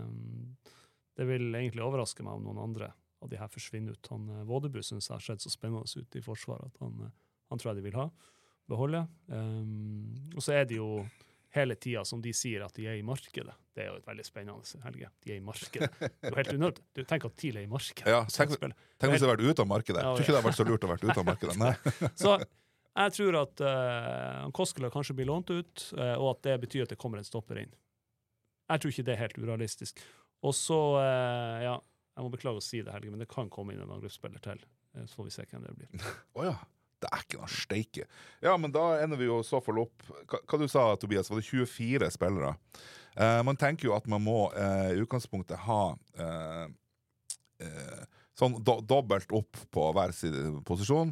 Det vil egentlig overraske meg om noen andre av de her forsvinner ut. Han Vådebu synes jeg har sett så spennende ut i forsvaret at han tror jeg de vil beholde. Og så det jo hele tiden som de sier at de i markedet. Det jo et veldig spennende, Helge. De i markedet. Det jo helt unødt. Du tenker at TIL i markedet. Ja, tenk hvis det har vært ute av markedet. Jeg tror ikke det har vært så lurt å vært ute av markedet. Nei. Så jeg tror at Koskela kanskje blir lånt ut, og at det betyr at det kommer en stopper inn. Jeg tror ikke det helt urealistisk. Og så, jeg må beklage å si det, Helge, men det kan komme inn en angrepsspiller til. Så får vi se hvem det blir. Åja, det ikke noe steike. Ja, men da ender vi jo så fall opp. Hva du sa, Tobias, var det 24 spillere? Man tenker jo at man må i utgangspunktet ha sånn dobbelt opp på hver sin posisjon,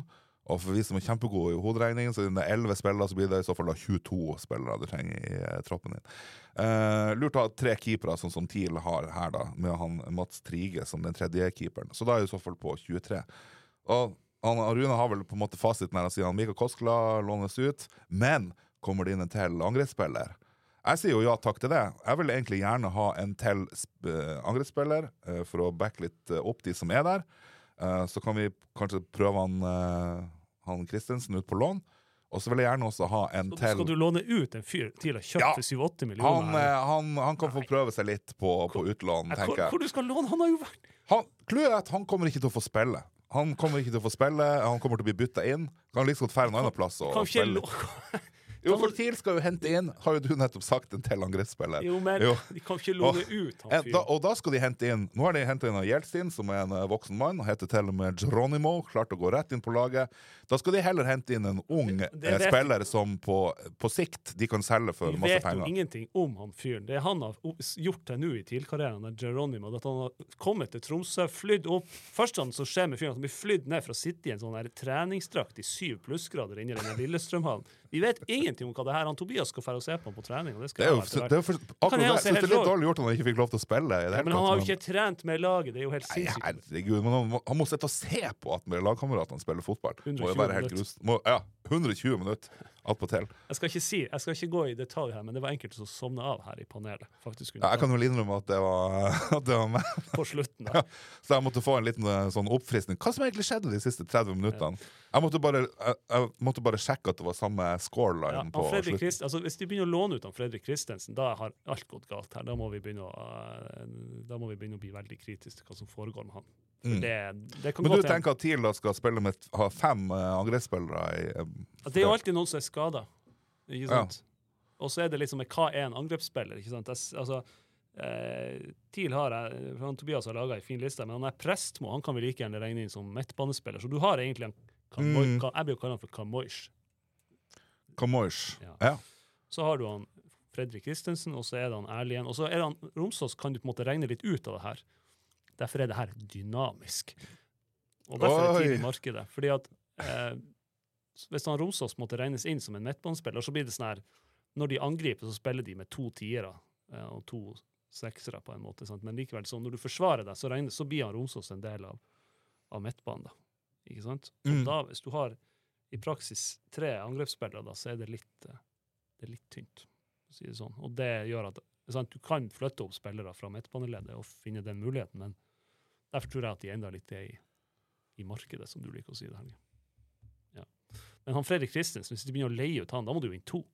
Og for vi som kjempegode i hoderegning, så er det 11 spillere, så blir det i så fall da 22 spillere du trenger i troppen din. Lurt å ha 3 keepere, sånn som TIL har her da, med han Mats Trige som den 3. keeperen. Så da er det i så fall på 23. Og Rune har vel på en måte fasiten her, og sier han Mika Koskela lånes ut, men kommer det inn en til angrepsspiller? Jeg sier jo ja takk til det. Jeg vil egentlig gjerne ha en til angrepsspiller for å backe litt opp de som er der. Så kan vi kanskje prøve han Christensen ut på lån. Og så vil jeg gjerne også ha en til... Skal du låne ut en fyr til å kjøpe for 7-8 millioner? Han kan få prøve seg litt på utlån, tenker jeg. Hvor du skal låne? Han har jo vært... Clouet er at han kommer ikke til å få spille. Han kommer til å bli byttet inn. Kan liksom godt fære en annen plass og spille. Jo, for TIL skal jo hente inn, har jo du nettopp sagt, en til angrepsspiller. Jo, men de kan ikke låne ut han fyr. Og da skal de hente inn, nå har de hentet inn Jeltsin, som er en voksen mann, og heter til og med Geronimo, klart å gå rett inn på laget. Da skal de heller hente inn en ung spiller som på sikt de kan selge for masse penger. Vi vet jo ingenting om han fyren. Det han har gjort det nå i TIL-karrieren, Geronimo, at han har kommet til Tromsø, flydd opp. Først som skjer med fyren, at han blir flydd ned for å sitte i en sånn her treningsdrakt i 7 plussgrader inne i denne Lillestrømhallen. Vi vet ingenting om hva det her. Han Tobias skal få se på trening. Og det skal jeg synes det er litt dårlig gjort at han ikke fikk lov til å spille i det hele tatt. Men han har jo ikke trent med laget. Det er jo helt sinnssykt. Herregud, men han må sitte og se på at med lagkameratene spiller fotball. 120 minutter. Alt på til. Jeg skal ikke gå i detalj her, men det var enkelt å sovne av her i panelet. Faktisk. Jeg kan vel innrømme at det var meg. På slutten da. Så jeg måtte få en liten sånn oppfriskning. Hva som egentlig skjedde de siste 30 minuttene? Jeg måtte bare sjekke at det var samme scoreline på slutten. Hvis de begynner å låne ut av Fredrik Christensen, da har alt gått galt her. Da må vi begynne å bli veldig kritisk til hva som foregår med han. Men du tenker at TIL da skal spille med ha 5 angrepsspillere det er jo alltid noen som er skadet, ikke sant? Og så er det liksom hva er en angrepsspiller, ikke sant? TIL har Tobias har laget en fin liste, men han er Prestmo, han kan vi like gjerne regne inn som midtbanespiller, så du har egentlig jeg blir jo kallet han for Kamoish. Ja. Så har du han Fredrik Christensen, og så er det han Erlien, og så er det han Romsås, kan du på en måte regne litt ut av det her. Derfor er det her dynamisk. Og derfor er det TIL i markedet. Fordi at hvis han Romsås måtte regnes inn som en midtbanespiller, så blir det sånn her, når de angriper, så spiller de med 2 tiere og 2 seksere på en måte. Sant? Men likevel, så når du forsvarer deg, så blir han Romsås en del av midtbanen. Ikke sant? Og da, hvis du har i praksis 3 angrepsspillere, da, så er det litt tynt, å si det sånn. Og det gjør at du kan flytte opp spillere fra midtbaneleddet og finne den muligheten, men derfor tror jeg at de enda litt er i markedet, som du liker å si det her. Ja. Men han Fredrik Christensen, hvis de begynner å leie ut han, da må du jo inn 2.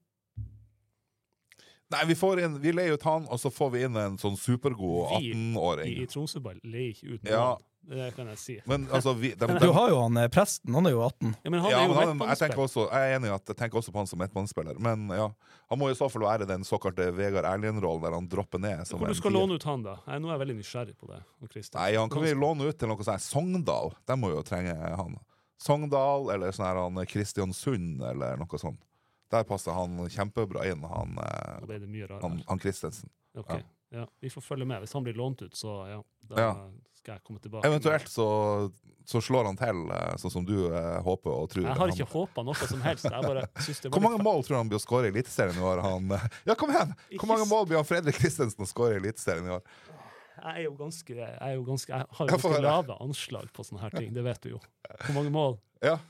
Nei, vi leier ut han, og så får vi inn en sånn supergod 18-åring. I Tromsøball leier ikke ut noen. Det kan jeg si. Men altså, du har jo han presten, han er jo 18. Ja, men han er jo midtbanespiller. Jeg er enig i at jeg tenker også på han som midtbanespiller. Men ja, han må i så fall være den såkalte Vegard Erlien-rollen der han dropper ned. Hvor du skal låne ut han da? Nå er jeg veldig nysgjerrig på det. Nei, han kan vi låne ut til noe sånn her Sogndal. De må jo trenge han. Sogndal, eller sånn her han Kristiansund, eller noe sånt. Der passer han kjempebra inn, han Christensen. Ok, ja. Vi får følge med. Hvis han blir lånt ut, så skal jeg komme tilbake. Eventuelt så slår han til, sånn som du håper og tror. Jeg har ikke håpet noe som helst. Jeg bare synes det Hvor mange mål tror han blir å skåre i Eliteserien i år? Ja, kom igjen! Hvor mange mål blir han Fredrik Christensen å skåre i Eliteserien i år? Jeg har jo ganske lave anslag på sånne her ting, det vet du jo. Hvor mange mål? Ja.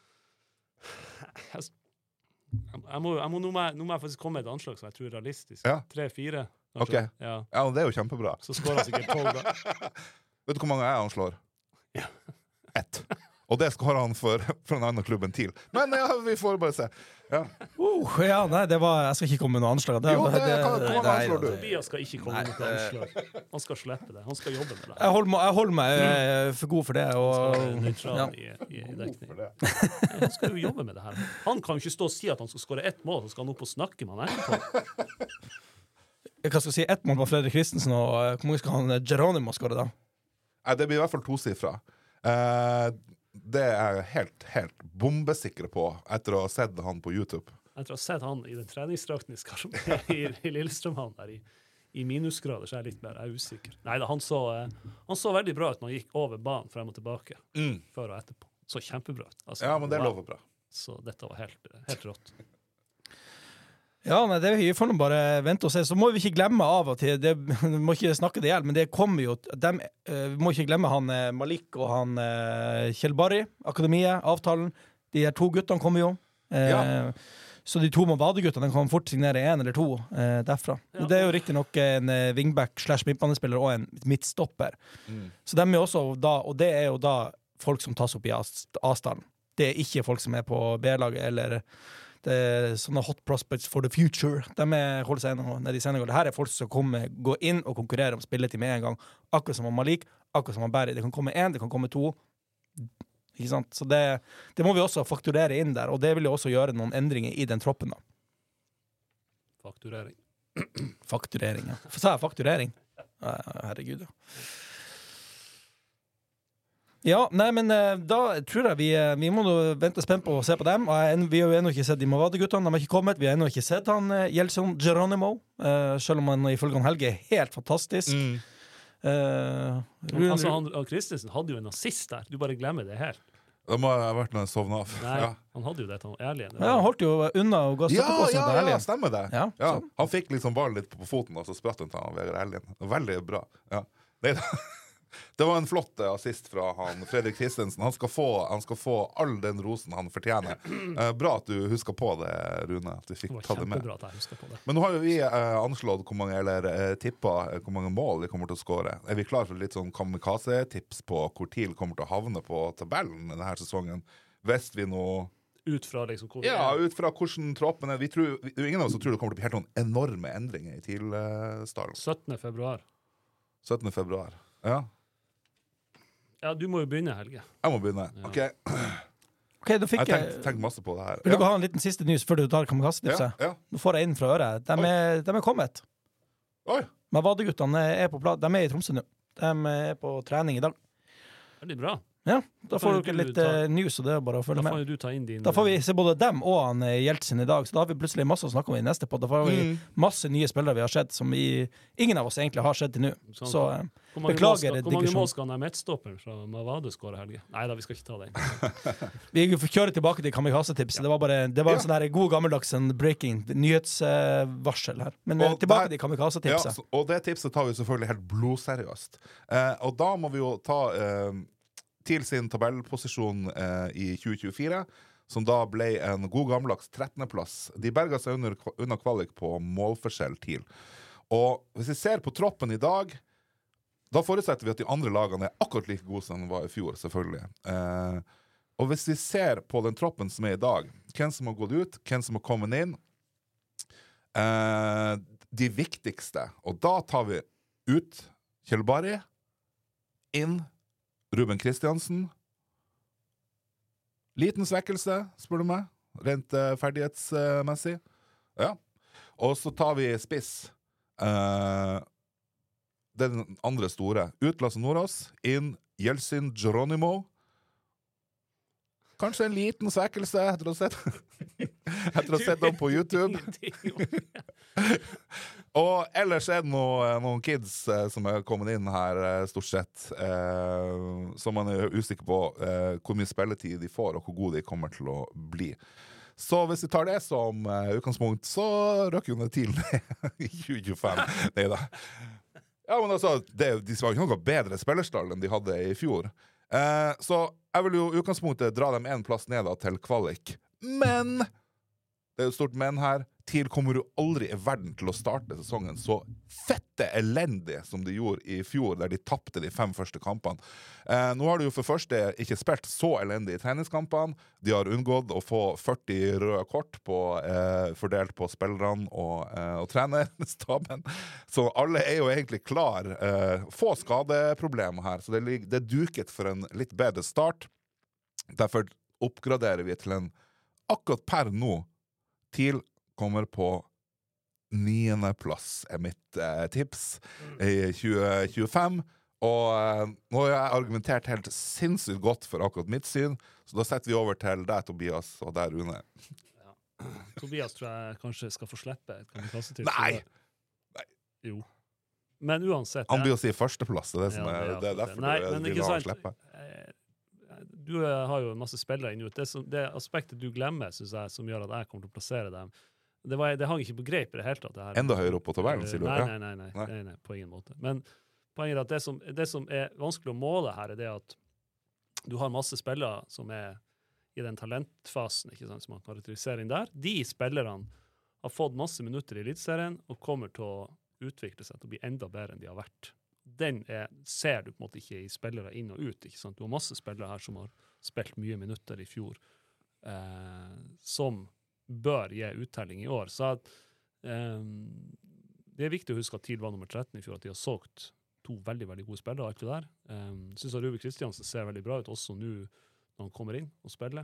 Nå må jeg faktisk komme med et anslag som jeg tror er realistisk. 3-4. Ok, ja, det er jo kjempebra. Så skårer han sikkert 12 da. Vet du hvor mange jeg anslår? 1. Og det skårer han for en annen klubb enn TIL. Men ja, vi får bare se. Ja. Nei, jeg skal ikke komme med noe anslag. Hvor mange anslår du? Tobias skal ikke komme med noe anslag. Han skal slippe det. Han skal jobbe med det. Jeg holder meg for god for det. Nøytral i dekning. Han skal jo jobbe med det her. Han kan jo ikke stå og si at han skal skåre 1 mål, så skal han opp og snakke med han etterpå. Hva skal jeg si? 1 mål på Fredrik Christensen, og hvor mange skal han Geronimo skåre da? Det blir i hvert fall 2-sifra. Det er jeg helt bombesikker på etter å ha sett han på YouTube. Etter å ha sett han i den treningsdrakten i Lillestrømhallen der i minusgrader, så er jeg litt mer usikker. Nei, han så veldig bra ut når han gikk over banen frem og tilbake, før og etterpå. så kjempebra ut. Altså, Ja, men det lover bra. Så dette var helt rått. Ja, nei, vi får nå bare vente og se. Så må vi ikke glemme av og til, vi må ikke snakke det ihjel, men det kommer jo, vi må ikke glemme han Malik og han Kjell Barry, Akademiet, avtalen. De her 2 guttene kommer jo. Så de 2 Mavade-guttene kan fort signere 1 eller 2 derfra. Ja. Det er jo riktig nok en wingback / midtbanespiller og en midtstopper. Så de er også da, og det er jo da folk som tas opp i avstanden. Det er ikke folk som er på B-laget eller det er sånne hot prospects for the future. De holder seg nede i Senegal. Dette er folk som gå inn og konkurrere om spilletid med en gang. Akkurat som Malik, akkurat som Barry. Det kan komme 1, det kan komme 2. Ikke sant? Så det må vi også fakturere inn der, og det vil jo også gjøre noen endringer i den troppen da. Fakturering, ja. Sa jeg fakturering? Herregud, ja. Ja, nei, men da tror jeg vi må vente spent på å se på dem. Vi har jo ennå ikke sett de Mavade-guttene, de har ikke kommet. Vi har ennå ikke sett han Jelson Geronimo, selv om han ifølge han Helge er helt fantastisk. Altså, han Christensen hadde jo en assist der. Du bare glemmer det helt. Det må ha vært når jeg sovnet av. Nei, han hadde jo det til ærlig. Ja, han holdt jo unna og ga støttepåsen til Helgen. Ja, stemmer det. Ja, han fikk liksom ballen litt på foten, og så spratt han til han Vegard Helgen. Veldig bra. Ja. Det var en flott assist fra han Fredrik Christensen. Han skal få all den rosen han fortjener. Bra at du husker på det, Rune. At du fikk ta det med. At jeg husker på det. Men nå har jo vi anslått hvor mange, eller tippet hvor mange mål de kommer til å skåre. Er vi klar for litt sånn kamikaze-tips på hvor TIL kommer til å havne på tabellen denne sesongen? Hvis vi nå... Ut fra liksom hvor ut fra hvordan troppen er. Det er ingen av oss som tror det kommer til å bli helt noen enorme endringer i TIL-stallen. 17. februar. 17. februar, ja. Ja, du må jo begynne, Helge. Jeg må begynne, ok. Da fikk jeg tenkt masse på det her. Vil du ha en liten siste news før du tar kamikaze-tipset? Ja. Nå får jeg inn fra øret. De er kommet. Oi. Mavade-guttene er på plass. De er i Tromsø nå. De er på trening i dag. Veldig bra. Ja, da får dere litt news, og det er bare å følge med. Da får du ta inn din... Da får vi se både dem og han Jeltsin i dag, så da har vi plutselig masse å snakke om i neste podd. Da får vi masse nye spillere vi har sett, som ingen av oss egentlig har sett til nå. Så beklager digresjon. Hvor mange mål skal han ha midtstopper fra Mavade skåre, Helge? Neida, vi skal ikke ta det. Vi får kjøre tilbake til kamikaze-tipset. Det var en sånn her god gammeldags breaking nyhetsvarsel her. Men tilbake til kamikaze-tipset. Ja, og det tipset tar vi selvfølgelig helt blodseriøst. Og da må vi jo ta... til sin tabellposisjon i 2024, som da ble en god gammeldags 13. plass. De berga seg under kvalik på målforskjell TIL. Og hvis vi ser på troppen i dag, da forutsetter vi at de andre lagene er akkurat like gode som de var i fjor, selvfølgelig. Og hvis vi ser på den troppen som er i dag, hvem som har gått ut, hvem som har kommet inn, de viktigste, og da tar vi ut Kjell Barry, inn Ruben Kristiansen. Liten svekkelse, spør du meg, rent ferdighetsmessig. Ja. Og så tar vi spiss. Den andre store. Ut Lasse Nordås, inn Jelsin Geronimo. Kanskje en liten svekkelse etter å ha sett dem på YouTube. Og ellers er det noen kids som er kommet inn her, stort sett, som man er usikker på hvor mye spilletid de får, og hvor gode de kommer til å bli. Så hvis vi tar det som utgangspunkt, så røkker jo det til i 2025. Neida. Ja, men altså, de var ikke noe bedre spillerstall enn de hadde i fjor. Så jeg vil jo i utgangspunktet dra dem en plass ned da, til kvalik. Men det er jo stort men her. TIL kommer jo aldri i verden til å starte sesongen så fette elendig som de gjorde i fjor, der de tappte de 5 første kampene. Nå har de jo for første ikke spilt så elendig i treningskampene. De har unngått å få 40 røde kort fordelt på spillerne og trenerstaben. Så alle er jo egentlig klar. Få skadeproblemer her, så det er duket for en litt bedre start. Derfor oppgraderer vi til en akkurat per nå TIL kommer på 9. plass er mitt tips i 2025. Og nå har jeg argumentert helt sinnssykt godt for akkurat mitt syn, så da setter vi over til deg, Tobias, og der, Rune. Ja. Tobias tror jeg kanskje skal få slippe et kamikaze-tips. Nei! Jo. Men uansett... Han blir å si førsteplass, det er det som er det derfor Nei, du men vil ikke ha sant, slippe. du har jo masse spillere inn ut. Det aspektet du glemmer, synes jeg, som gjør at jeg kommer til å plassere dem, det hang ikke på greip i det hele tatt. Det her. Enda høyere opp på tabellen, sier du? Nei, på ingen måte. Men poenget er at det som er vanskelig å måle her, er det at du har masse spillere som er i den talentfasen, ikke sant, som man karakteriserer inn der. De spillerne har fått masse minutter i elitserien og kommer til å utvikle seg til å bli enda bedre enn de har vært. Den ser du på en måte ikke i spillere inn og ut, ikke sant? Du har masse spillere her som har spilt mye minutter i fjor, som bør gi uttelling i år. Så det er viktig å huske at TIL var nummer 13 i fjor, at de har solgt 2 veldig, veldig gode spillere, alt det der. Jeg synes at Ruben Kristiansen ser veldig bra ut, også nå når han kommer inn og spiller.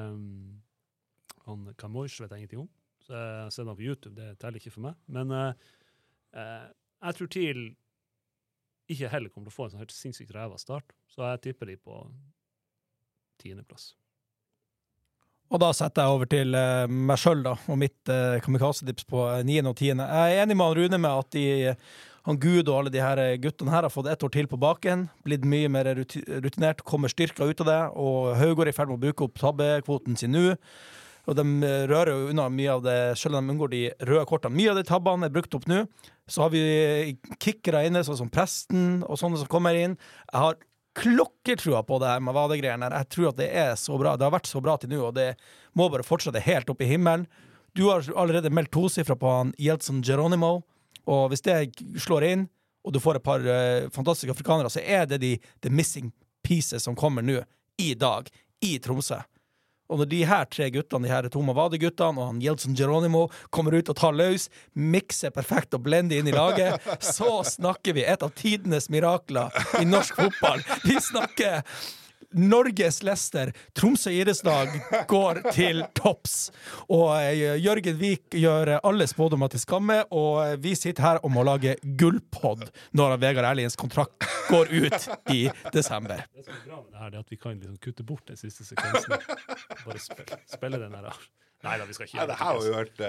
Han Kamoish vet jeg ingenting om, så jeg ser han på YouTube, det teller ikke for meg. Men jeg tror TIL ikke heller kommer til å få en sånn helt sinnssykt ræva start, så jeg tipper de på 10. plass. Og da setter jeg over til meg selv da, og mitt kamikaze-tips på 9. og 10. Jeg enig med han Rune med at han Gud og alle de her guttene her har fått 1 år til på baken, blitt mye mer rutinert, kommer styrka ut av det, og Haugård i ferd med å bruke opp tabbekvoten sin nå, og de rører jo unna mye av det, selv om de unngår de røde kortene. Mye av de tabbene brukt opp nå. Så har vi kickere inne, sånn som Presten og sånne som kommer inn. Jeg har klokkertrua på det her med vadegreiene. Jeg tror at det er så bra. Det har vært så bra til nå, og det må bare fortsette helt opp i himmelen. Du har allerede meldt 2-sifra på han Jeltsin Geronimo, og hvis det slår inn, og du får et par fantastiske afrikanere, så er det the missing pieces som kommer nå, i dag, i Tromsø. Og når de her 3 guttene, de her Toma Vade-guttene og han Jeltsin Geronimo kommer ut og tar løs, mikser perfekt og blender inn i laget, så snakker vi et av tidenes mirakler i norsk fotball. Vi snakker Norges Leicester. Tromsø idrettslag går til topps. Og Jørgen Vik gjør alle spådommer til skamme, og vi sitter her og må lage gullpodd når Vegard Erliens kontrakt går ut i desember. Det som er bra med det her, er at vi kan liksom kutte bort den siste sekvensen. Bare spille den her. Neida, vi skal ikke gjøre det. Det har jo vært...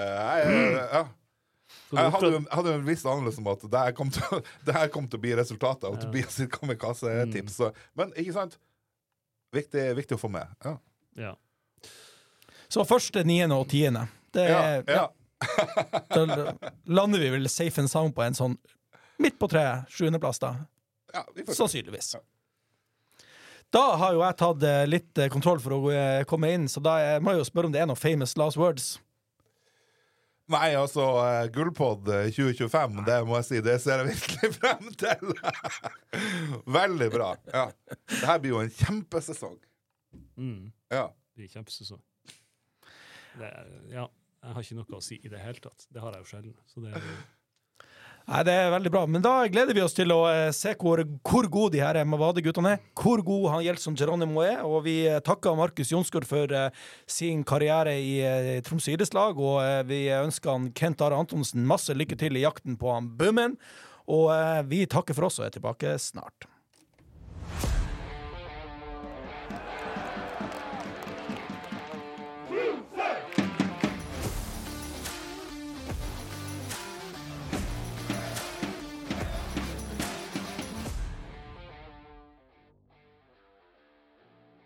Jeg hadde en viss anelse om at det her kom til å bli resultatet av Tobias sitt kamikaze-tips. Men ikke sant? Viktig å få med. Ja. Så første, 9. og 10. Det Ja. Da lander vi vel safe and sound på en sånn midt på 7. plass da. Ja, sannsynligvis. Da har jo jeg tatt litt kontroll for å komme inn, så da må jeg jo spørre om det er noen famous last words. Nei, altså, Gullpodd 2025, det må jeg si, det ser jeg virkelig frem til. Veldig bra. Ja. Det her blir jo en kjempesesong. Ja. Det blir en kjempesesong. Jeg har ikke noe å si i det hele tatt. Det har jeg jo sjelden. Så det er jo... Nei, det er veldig bra. Men da gleder vi oss til å se hvor god de her Mavade-guttene er, hvor god han Jeltsin Geronimo er, og vi takker Markus Jonsgaard for sin karriere i Tromsø idrettslag, og vi ønsker han Kent Are Antonsen masse lykke til i jakten på han Bøhmen, og vi takker for oss og er tilbake snart.